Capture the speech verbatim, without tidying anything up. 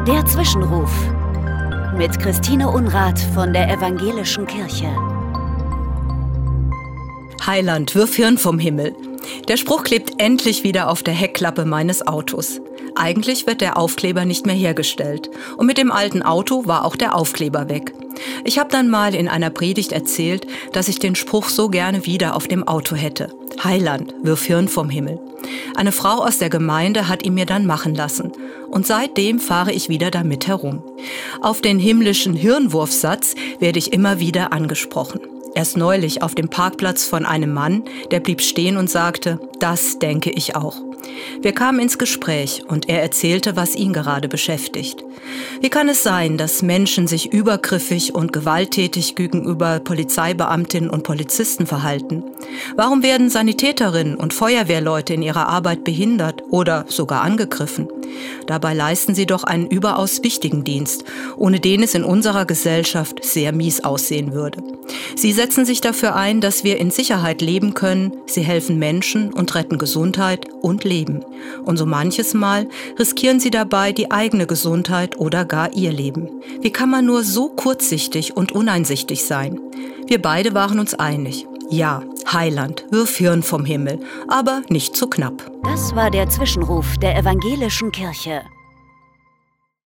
Der Zwischenruf mit Christine Unrath von der Evangelischen Kirche. Heiland, wirf Hirn vom Himmel. Der Spruch klebt endlich wieder auf der Heckklappe meines Autos. Eigentlich wird der Aufkleber nicht mehr hergestellt. Und mit dem alten Auto war auch der Aufkleber weg. Ich habe dann mal in einer Predigt erzählt, dass ich den Spruch so gerne wieder auf dem Auto hätte. Heiland, wirf Hirn vom Himmel. Eine Frau aus der Gemeinde hat ihn mir dann machen lassen. Und seitdem fahre ich wieder damit herum. Auf den himmlischen Hirnwurfsatz werde ich immer wieder angesprochen. Erst neulich auf dem Parkplatz von einem Mann, der blieb stehen und sagte, das denke ich auch. Wir kamen ins Gespräch und er erzählte, was ihn gerade beschäftigt. Wie kann es sein, dass Menschen sich übergriffig und gewalttätig gegenüber Polizeibeamtinnen und Polizisten verhalten? Warum werden Sanitäterinnen und Feuerwehrleute in ihrer Arbeit behindert oder sogar angegriffen? Dabei leisten sie doch einen überaus wichtigen Dienst, ohne den es in unserer Gesellschaft sehr mies aussehen würde. Sie setzen sich dafür ein, dass wir in Sicherheit leben können, sie helfen Menschen und retten Gesundheit und Leben. Und so manches Mal riskieren sie dabei die eigene Gesundheit oder gar ihr Leben. Wie kann man nur so kurzsichtig und uneinsichtig sein? Wir beide waren uns einig. Ja, Heiland, wirf Hirn vom Himmel, aber nicht zu knapp. Das war der Zwischenruf der Evangelischen Kirche.